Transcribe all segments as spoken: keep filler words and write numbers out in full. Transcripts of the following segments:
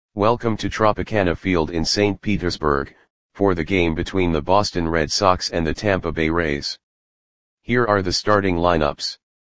Welcome to Tropicana Field in Saint Petersburg, for the game between the Boston Red Sox and the Tampa Bay Rays. Here are the starting lineups.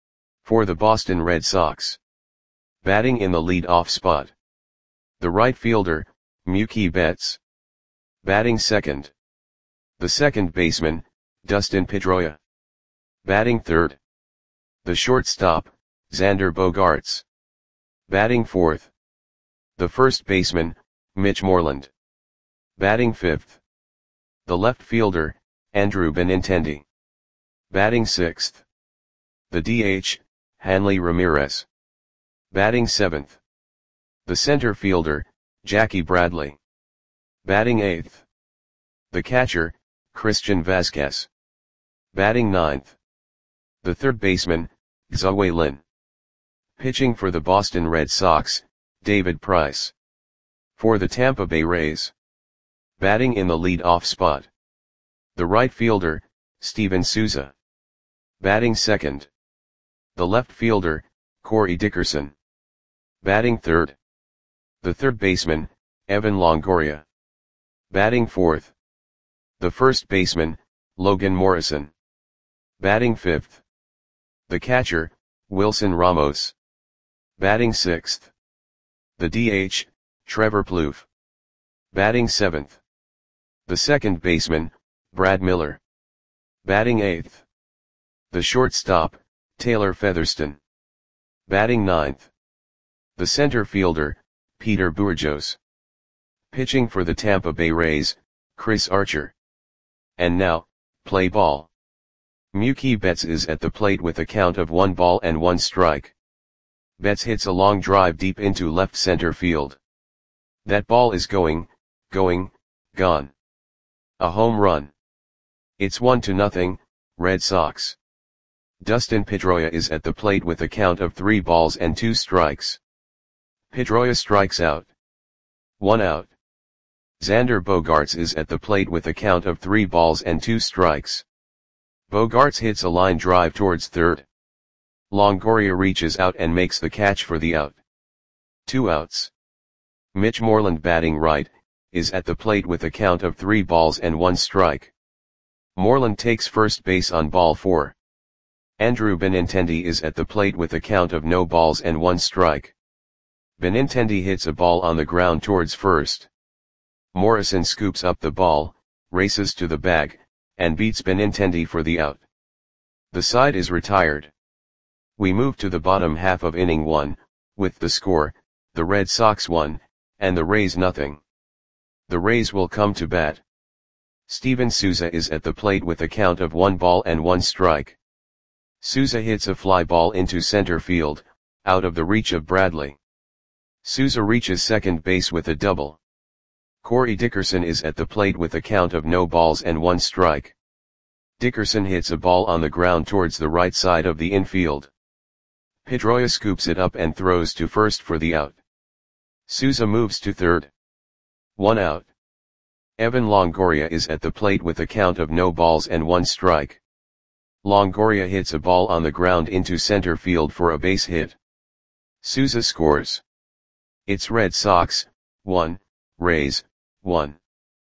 For the Boston Red Sox. Batting in the lead-off spot. The right fielder, Mookie Betts. Batting second. The second baseman, Dustin Pedroia. Batting third. The shortstop, Xander Bogaerts. Batting fourth. The first baseman, Mitch Moreland. Batting fifth. The left fielder, Andrew Benintendi. Batting sixth. The D H, Hanley Ramirez. Batting seventh. The center fielder, Jackie Bradley. Batting eighth. The catcher, Christian Vazquez. Batting ninth. The third baseman, Tzu-Wei Lin. Pitching for the Boston Red Sox, David Price. For the Tampa Bay Rays. Batting in the lead-off spot. The right fielder, Steven Souza. Batting second. The left fielder, Corey Dickerson. Batting third. The third baseman, Evan Longoria. Batting fourth. The first baseman, Logan Morrison. Batting fifth. The catcher, Wilson Ramos. Batting sixth. The D H, Trevor Plouffe. Batting seventh. The second baseman, Brad Miller. Batting eighth. The shortstop, Taylor Featherston. Batting ninth. The center fielder, Peter Bourjos. Pitching for the Tampa Bay Rays, Chris Archer. And now, play ball. Mookie Betts is at the plate with a count of one ball and one strike. Betts hits a long drive deep into left center field. That ball is going, going, gone. A home run. It's one to nothing, Red Sox. Dustin Pedroia is at the plate with a count of three balls and two strikes. Pedroia strikes out. One out. Xander Bogaerts is at the plate with a count of three balls and two strikes. Bogaerts hits a line drive towards third. Longoria reaches out and makes the catch for the out. Two outs. Mitch Moreland, batting right, is at the plate with a count of three balls and one strike. Moreland takes first base on ball four. Andrew Benintendi is at the plate with a count of no balls and one strike. Benintendi hits a ball on the ground towards first. Morrison scoops up the ball, races to the bag, and beats Benintendi for the out. The side is retired. We move to the bottom half of inning one, with the score, the Red Sox one, and the Rays nothing. The Rays will come to bat. Steven Souza is at the plate with a count of one ball and one strike. Souza hits a fly ball into center field, out of the reach of Bradley. Souza reaches second base with a double. Corey Dickerson is at the plate with a count of no balls and one strike. Dickerson hits a ball on the ground towards the right side of the infield. Pedroia scoops it up and throws to first for the out. Souza moves to third. One out. Evan Longoria is at the plate with a count of no balls and one strike. Longoria hits a ball on the ground into center field for a base hit. Souza scores. It's Red Sox, one, Rays, one.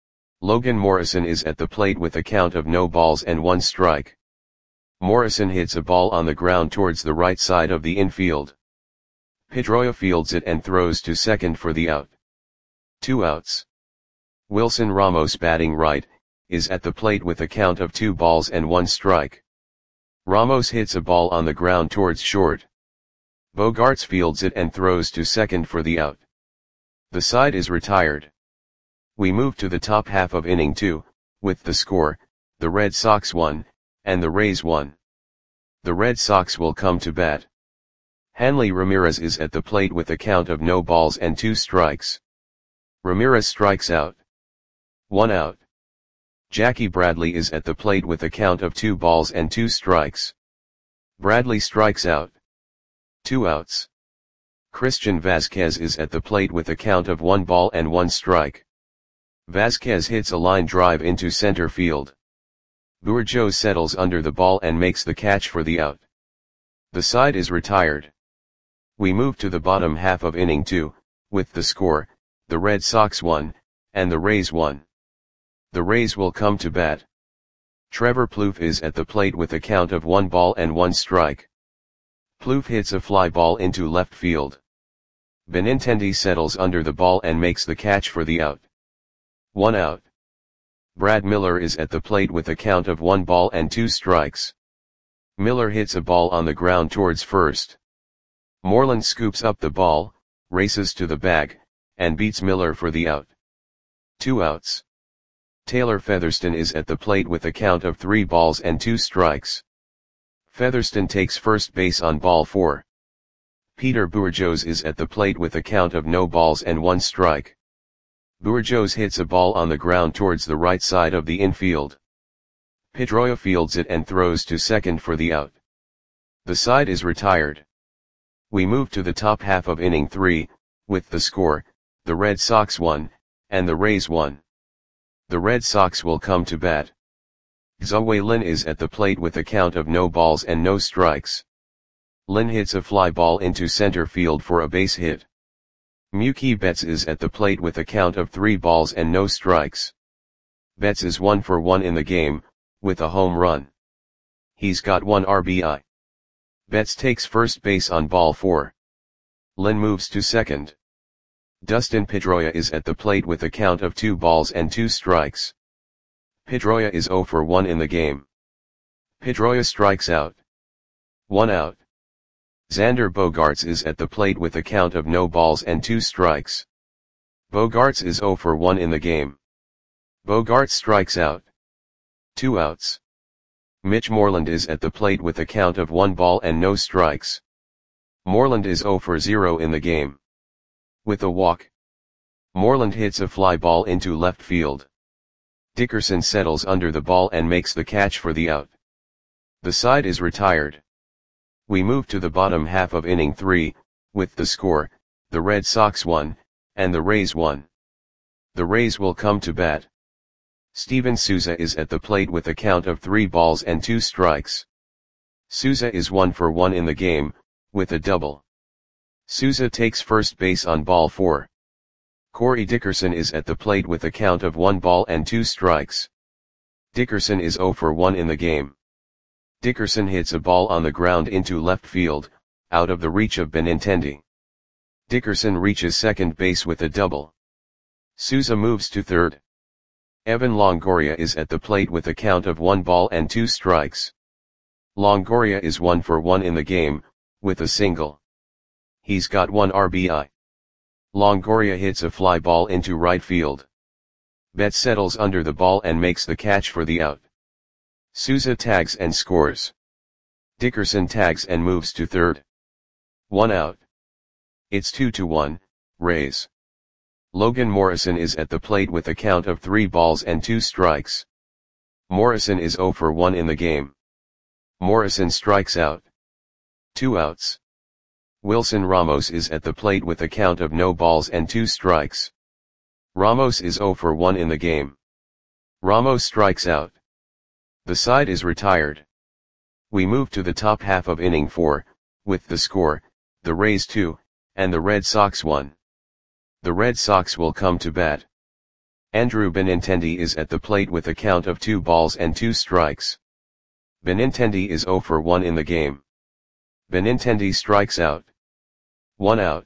Logan Morrison is at the plate with a count of no balls and one strike. Morrison hits a ball on the ground towards the right side of the infield. Pedroia fields it and throws to second for the out. Two outs. Wilson Ramos, batting right, is at the plate with a count of two balls and one strike. Ramos hits a ball on the ground towards short. Bogaerts fields it and throws to second for the out. The side is retired. We move to the top half of inning two, with the score, the Red Sox one, and the Rays one. The Red Sox will come to bat. Hanley Ramirez is at the plate with a count of no balls and two strikes. Ramirez strikes out. One out. Jackie Bradley is at the plate with a count of two balls and two strikes. Bradley strikes out. Two outs. Christian Vazquez is at the plate with a count of one ball and one strike. Vazquez hits a line drive into center field. Bourjos settles under the ball and makes the catch for the out. The side is retired. We move to the bottom half of inning two, with the score, the Red Sox one, and the Rays one. The Rays will come to bat. Trevor Plouffe is at the plate with a count of one ball and one strike. Plouffe hits a fly ball into left field. Benintendi settles under the ball and makes the catch for the out. One out. Brad Miller is at the plate with a count of one ball and two strikes. Miller hits a ball on the ground towards first. Moreland scoops up the ball, races to the bag, and beats Miller for the out. Two outs. Taylor Featherston is at the plate with a count of three balls and two strikes. Featherston takes first base on ball four. Peter Bourjos is at the plate with a count of no balls and one strike. Bourjos hits a ball on the ground towards the right side of the infield. Pedroia fields it and throws to second for the out. The side is retired. We move to the top half of inning three, with the score, the Red Sox one, and the Rays one. The Red Sox will come to bat. Xue Lin is at the plate with a count of no balls and no strikes. Lin hits a fly ball into center field for a base hit. Mookie Betts is at the plate with a count of three balls and no strikes. Betts is one for one in the game, with a home run. He's got one R B I. Betts takes first base on ball four. Lin moves to second. Dustin Pedroia is at the plate with a count of two balls and two strikes. Pedroia is zero for one in the game. Pedroia strikes out. One out. Xander Bogaerts is at the plate with a count of no balls and two strikes. Bogaerts is zero for one in the game. Bogaerts strikes out. Two outs. Mitch Moreland is at the plate with a count of one ball and no strikes. Moreland is zero for zero in the game. With a walk, Moreland hits a fly ball into left field. Dickerson settles under the ball and makes the catch for the out. The side is retired. We move to the bottom half of inning three, with the score, the Red Sox one, and the Rays one. The Rays will come to bat. Steven Souza is at the plate with a count of three balls and two strikes. Souza is one for one in the game, with a double. Souza takes first base on ball four. Corey Dickerson is at the plate with a count of one ball and two strikes. Dickerson is zero for one in the game. Dickerson hits a ball on the ground into left field, out of the reach of Benintendi. Dickerson reaches second base with a double. Souza moves to third. Evan Longoria is at the plate with a count of one ball and two strikes. Longoria is one for one in the game, with a single. He's got one R B I. Longoria hits a fly ball into right field. Betts settles under the ball and makes the catch for the out. Souza tags and scores. Dickerson tags and moves to third. One out. It's two to one, Rays. Logan Morrison is at the plate with a count of three balls and two strikes. Morrison is zero for one in the game. Morrison strikes out. Two outs. Wilson Ramos is at the plate with a count of no balls and two strikes. Ramos is zero for one in the game. Ramos strikes out. The side is retired. We move to the top half of inning four, with the score, the Rays two, and the Red Sox one. The Red Sox will come to bat. Andrew Benintendi is at the plate with a count of two balls and two strikes. Benintendi is zero for one in the game. Benintendi strikes out. One out.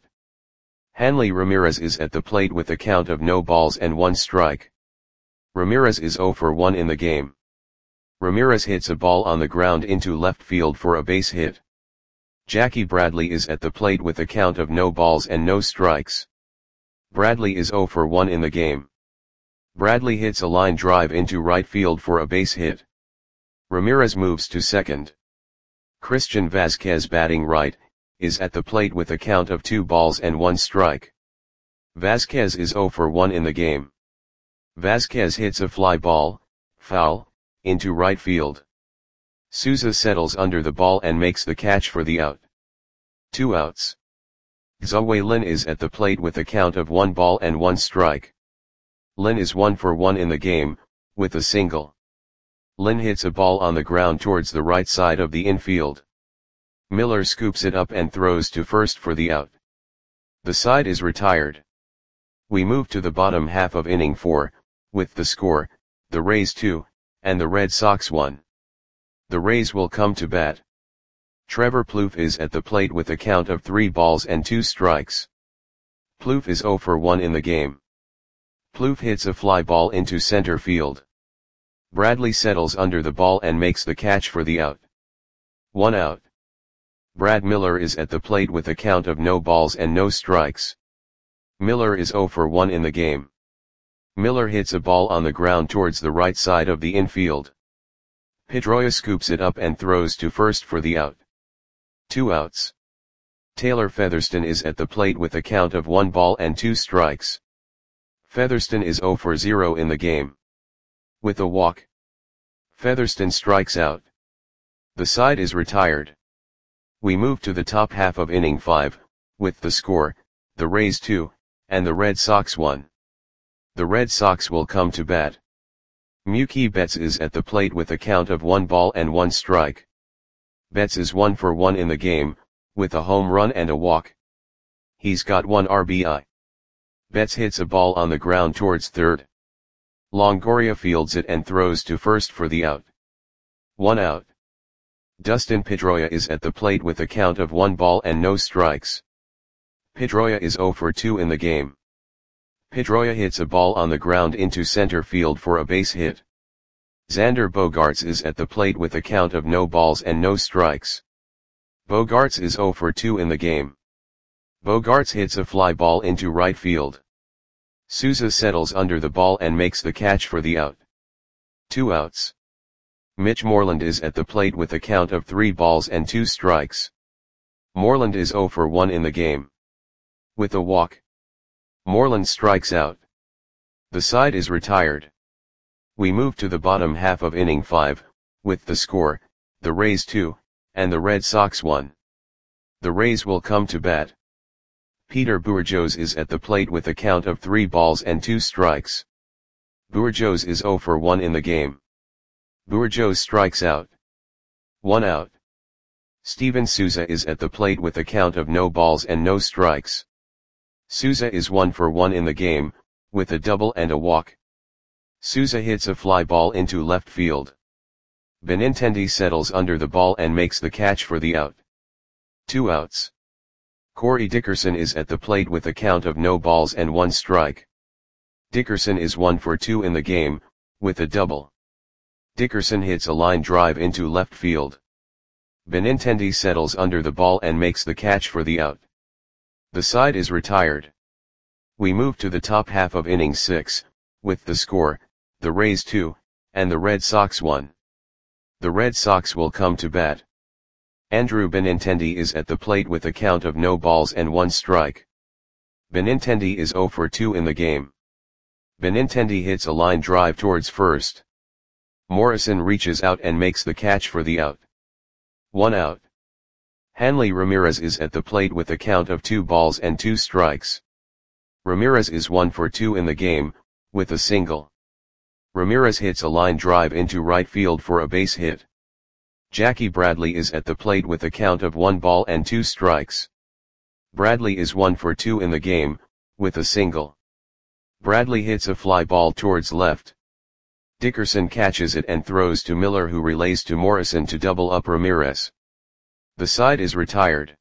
Hanley Ramirez is at the plate with a count of no balls and one strike. Ramirez is zero for one in the game. Ramirez hits a ball on the ground into left field for a base hit. Jackie Bradley is at the plate with a count of no balls and no strikes. Bradley is zero for one in the game. Bradley hits a line drive into right field for a base hit. Ramirez moves to second. Christian Vazquez, batting right, is at the plate with a count of two balls and one strike. Vazquez is zero for one in the game. Vazquez hits a fly ball, foul, into right field. Souza settles under the ball and makes the catch for the out. Two outs. Xue Lin is at the plate with a count of one ball and one strike. Lin is one for one in the game, with a single. Lin hits a ball on the ground towards the right side of the infield. Miller scoops it up and throws to first for the out. The side is retired. We move to the bottom half of inning four, with the score, the Rays two, and the Red Sox one. The Rays will come to bat. Trevor Plouffe is at the plate with a count of three balls and two strikes. Plouffe is oh for one in the game. Plouffe hits a fly ball into center field. Bradley settles under the ball and makes the catch for the out. One out. Brad Miller is at the plate with a count of no balls and no strikes. Miller is oh for one in the game. Miller hits a ball on the ground towards the right side of the infield. Pedroia scoops it up and throws to first for the out. Two outs. Taylor Featherston is at the plate with a count of one ball and two strikes. Featherston is oh for zero in the game. With a walk, Featherston strikes out. The side is retired. We move to the top half of inning five, with the score, the Rays two, and the Red Sox one. The Red Sox will come to bat. Mookie Betts is at the plate with a count of one ball and one strike. Betts is one for one in the game, with a home run and a walk. He's got one R B I. Betts hits a ball on the ground towards third. Longoria fields it and throws to first for the out. One out. Dustin Pedroia is at the plate with a count of one ball and no strikes. Pedroia is oh for two in the game. Pedroia hits a ball on the ground into center field for a base hit. Xander Bogaerts is at the plate with a count of no balls and no strikes. Bogaerts is oh for two in the game. Bogaerts hits a fly ball into right field. Souza settles under the ball and makes the catch for the out. Two outs. Mitch Moreland is at the plate with a count of three balls and two strikes. Moreland is oh for one in the game. With a walk, Moreland strikes out. The side is retired. We move to the bottom half of inning five, with the score, the Rays two, and the Red Sox one. The Rays will come to bat. Peter Bourjos is at the plate with a count of three balls and two strikes. Bourjos is oh for one in the game. Bourjos strikes out. One out. Steven Souza is at the plate with a count of no balls and no strikes. Souza is one for one in the game, with a double and a walk. Souza hits a fly ball into left field. Benintendi settles under the ball and makes the catch for the out. Two outs. Corey Dickerson is at the plate with a count of no balls and one strike. Dickerson is one for two in the game, with a double. Dickerson hits a line drive into left field. Benintendi settles under the ball and makes the catch for the out. The side is retired. We move to the top half of inning six, with the score, the Rays two, and the Red Sox one. The Red Sox will come to bat. Andrew Benintendi is at the plate with a count of no balls and one strike. Benintendi is oh for two in the game. Benintendi hits a line drive towards first. Morrison reaches out and makes the catch for the out. One out. Hanley Ramirez is at the plate with a count of two balls and two strikes. Ramirez is one for two in the game, with a single. Ramirez hits a line drive into right field for a base hit. Jackie Bradley is at the plate with a count of one ball and two strikes. Bradley is one for two in the game, with a single. Bradley hits a fly ball towards left. Dickerson catches it and throws to Miller, who relays to Morrison to double up Ramirez. The side is retired.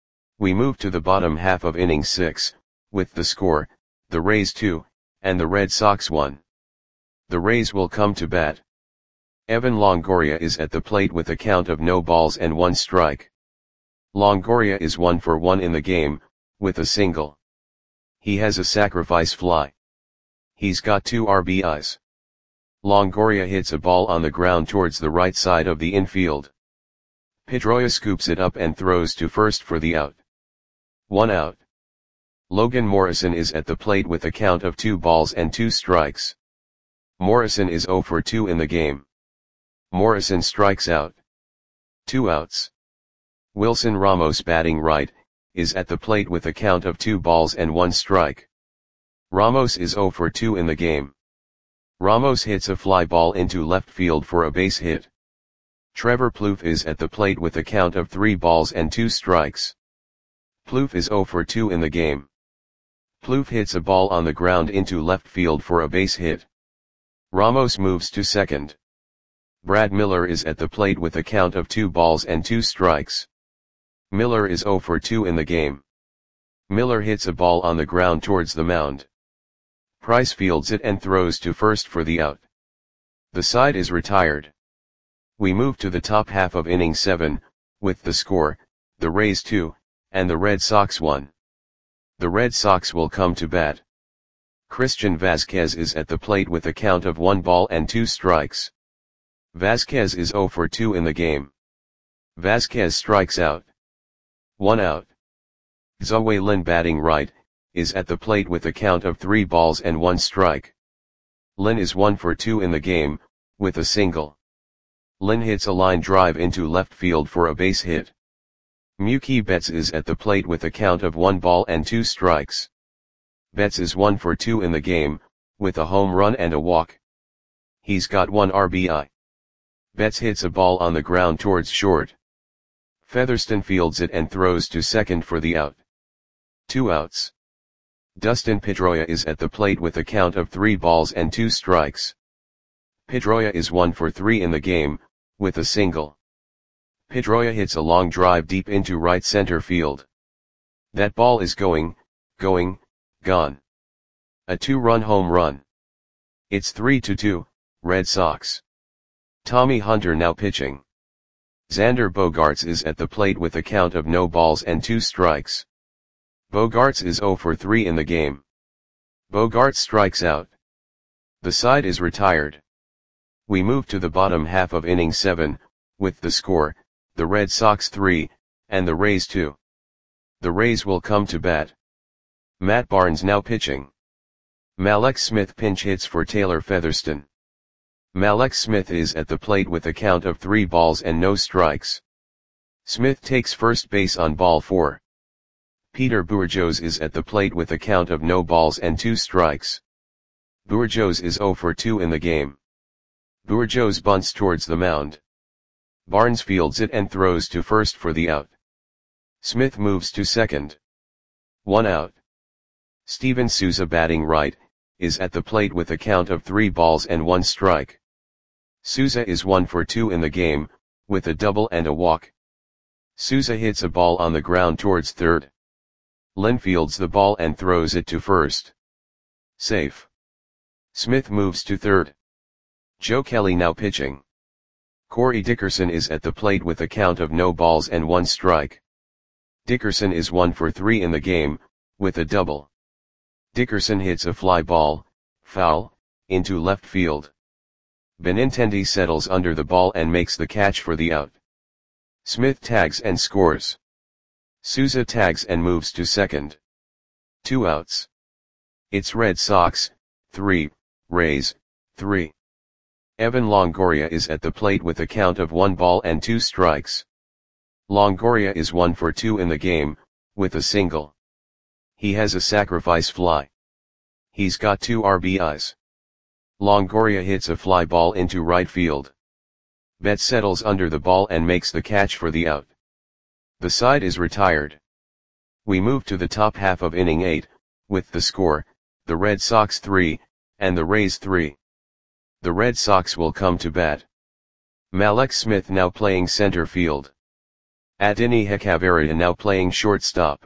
We move to the bottom half of inning six, with the score, the Rays two, and the Red Sox one. The Rays will come to bat. Evan Longoria is at the plate with a count of no balls and one strike. Longoria is one for one in the game, with a single. He has a sacrifice fly. He's got two R B Is. Longoria hits a ball on the ground towards the right side of the infield. Pedroia scoops it up and throws to first for the out. One out. Logan Morrison is at the plate with a count of two balls and two strikes. Morrison is oh for two in the game. Morrison strikes out. Two outs. Wilson Ramos, batting right, is at the plate with a count of two balls and one strike. Ramos is oh for two in the game. Ramos hits a fly ball into left field for a base hit. Trevor Plouffe is at the plate with a count of three balls and two strikes. Plouffe is oh for two in the game. Plouffe hits a ball on the ground into left field for a base hit. Ramos moves to second. Brad Miller is at the plate with a count of two balls and two strikes. Miller is oh for two in the game. Miller hits a ball on the ground towards the mound. Price fields it and throws to first for the out. The side is retired. We move to the top half of inning seven, with the score, the Rays two, and the Red Sox one. The Red Sox will come to bat. Christian Vazquez is at the plate with a count of one ball and two strikes. Vazquez is oh for two in the game. Vazquez strikes out. One out. Zhou Lin, batting right, is at the plate with a count of three balls and one strike. Lin is one for two in the game, with a single. Lin hits a line drive into left field for a base hit. Mookie Betts is at the plate with a count of one ball and two strikes. Betts is one for two in the game, with a home run and a walk. He's got one R B I. Betts hits a ball on the ground towards short. Featherston fields it and throws to second for the out. Two outs. Dustin Pedroia is at the plate with a count of three balls and two strikes. Pedroia is one for three in the game, with a single. Pedroia hits a long drive deep into right center field. That ball is going, going, gone. A two-run home run. It's three to two, Red Sox. Tommy Hunter now pitching. Xander Bogaerts is at the plate with a count of no balls and two strikes. Bogaerts is oh for three in the game. Bogaerts strikes out. The side is retired. We move to the bottom half of inning seven, with the score, the Red Sox three, and the Rays two. The Rays will come to bat. Matt Barnes now pitching. Mallex Smith pinch hits for Taylor Featherston. Mallex Smith is at the plate with a count of three balls and no strikes. Smith takes first base on ball four. Peter Bourjos is at the plate with a count of no balls and two strikes. Bourjos is oh for two in the game. Bourjos bunts towards the mound. Barnes fields it and throws to first for the out. Smith moves to second. One out. Steven Souza, batting right, is at the plate with a count of three balls and one strike. Souza is one for two in the game, with a double and a walk. Souza hits a ball on the ground towards third. Lin fields the ball and throws it to first. Safe. Smith moves to third. Joe Kelly now pitching. Corey Dickerson is at the plate with a count of no balls and one strike. Dickerson is one for three in the game, with a double. Dickerson hits a fly ball, foul, into left field. Benintendi settles under the ball and makes the catch for the out. Smith tags and scores. Souza tags and moves to second. Two outs. It's Red Sox, three, Rays, three. Evan Longoria is at the plate with a count of one ball and two strikes. Longoria is one for two in the game, with a single. He has a sacrifice fly. He's got two R B Is. Longoria hits a fly ball into right field. Betts settles under the ball and makes the catch for the out. The side is retired. We move to the top half of inning eight, with the score, the Red Sox three, and the Rays three. The Red Sox will come to bat. Mallex Smith now playing center field. Adeiny Hechavarria now playing shortstop.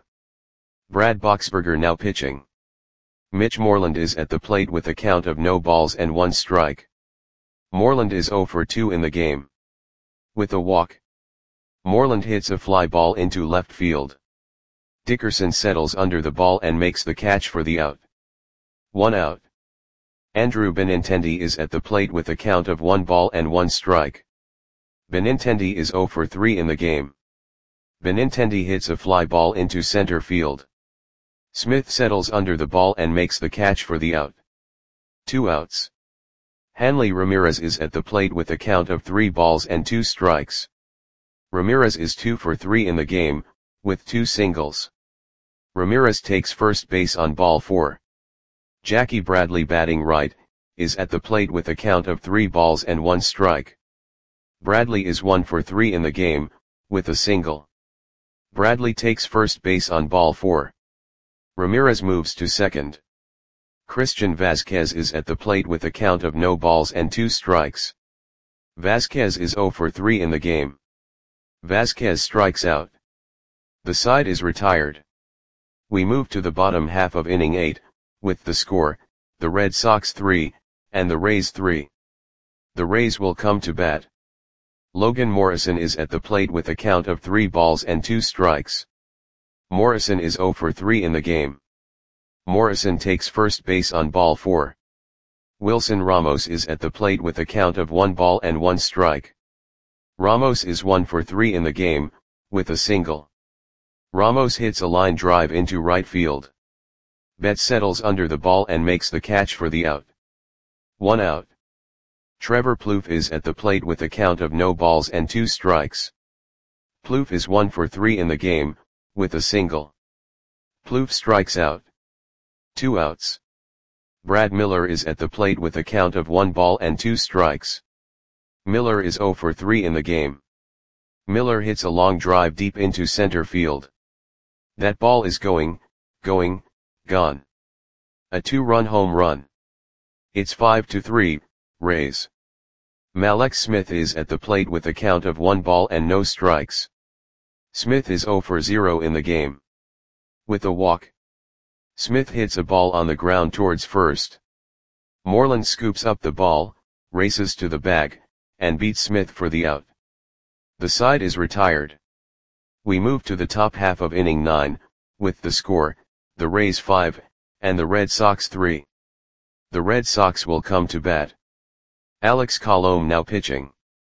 Brad Boxberger now pitching. Mitch Moreland is at the plate with a count of no balls and one strike. Moreland is oh for two in the game. With a walk. Moreland hits a fly ball into left field. Dickerson settles under the ball and makes the catch for the out. One out. Andrew Benintendi is at the plate with a count of one ball and one strike. Benintendi is oh for three in the game. Benintendi hits a fly ball into center field. Smith settles under the ball and makes the catch for the out. Two outs. Hanley Ramirez is at the plate with a count of three balls and two strikes. Ramirez is two for three in the game, with two singles. Ramirez takes first base on ball four. Jackie Bradley, batting right, is at the plate with a count of three balls and one strike. Bradley is one for three in the game, with a single. Bradley takes first base on ball four. Ramirez moves to second. Christian Vazquez is at the plate with a count of no balls and two strikes. Vazquez is zero for three in the game. Vazquez strikes out. The side is retired. We move to the bottom half of inning eight, with the score, the Red Sox three, and the Rays three. The Rays will come to bat. Logan Morrison is at the plate with a count of three balls and two strikes. Morrison is zero for three in the game. Morrison takes first base on ball four. Wilson Ramos is at the plate with a count of one ball and one strike. Ramos is one for three in the game, with a single. Ramos hits a line drive into right field. Betts settles under the ball and makes the catch for the out. One out. Trevor Plouffe is at the plate with a count of no balls and two strikes. Plouffe is one for three in the game, with a single. Plouffe strikes out. Two outs. Brad Miller is at the plate with a count of one ball and two strikes. Miller is zero for three in the game. Miller hits a long drive deep into center field. That ball is going, going, gone. A two-run home run. It's five to three, Rays. Mallex Smith is at the plate with a count of one ball and no strikes. Smith is zero for zero in the game. With a walk. Smith hits a ball on the ground towards first. Moreland scoops up the ball, races to the bag, and beats Smith for the out. The side is retired. We move to the top half of inning nine, with the score, the Rays five, and the Red Sox three. The Red Sox will come to bat. Alex Colomé now pitching.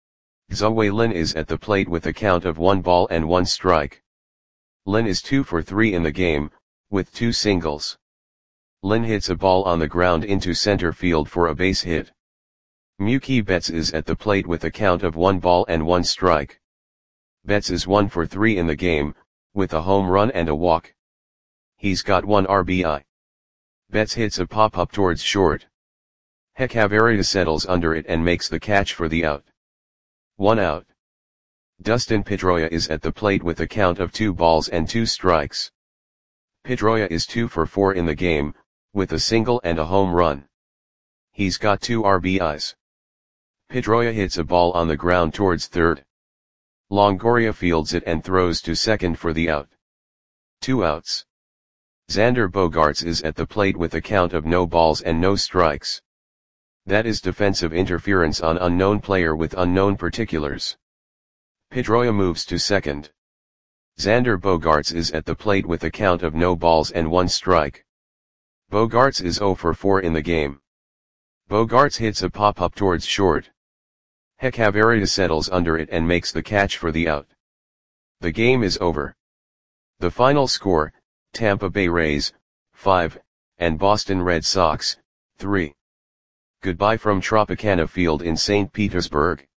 Zoe Lin is at the plate with a count of one ball and one strike. Lin is two for three in the game, with two singles. Lin hits a ball on the ground into center field for a base hit. Mookie Betts is at the plate with a count of one ball and one strike. Betts is one for three in the game, with a home run and a walk. He's got one R B I. Betts hits a pop-up towards short. Hechavarria settles under it and makes the catch for the out. One out. Dustin Pedroia is at the plate with a count of two balls and two strikes. Pedroia is two for four in the game, with a single and a home run. He's got two R B Is. Pedroia hits a ball on the ground towards third. Longoria fields it and throws to second for the out. Two outs. Xander Bogaerts is at the plate with a count of no balls and no strikes. That is defensive interference on unknown player with unknown particulars. Pedroia moves to second. Xander Bogaerts is at the plate with a count of no balls and one strike. Bogaerts is zero for four in the game. Bogaerts hits a pop-up towards short. Hechavarria settles under it and makes the catch for the out. The game is over. The final score, Tampa Bay Rays, five, and Boston Red Sox, three. Goodbye from Tropicana Field in Saint Petersburg.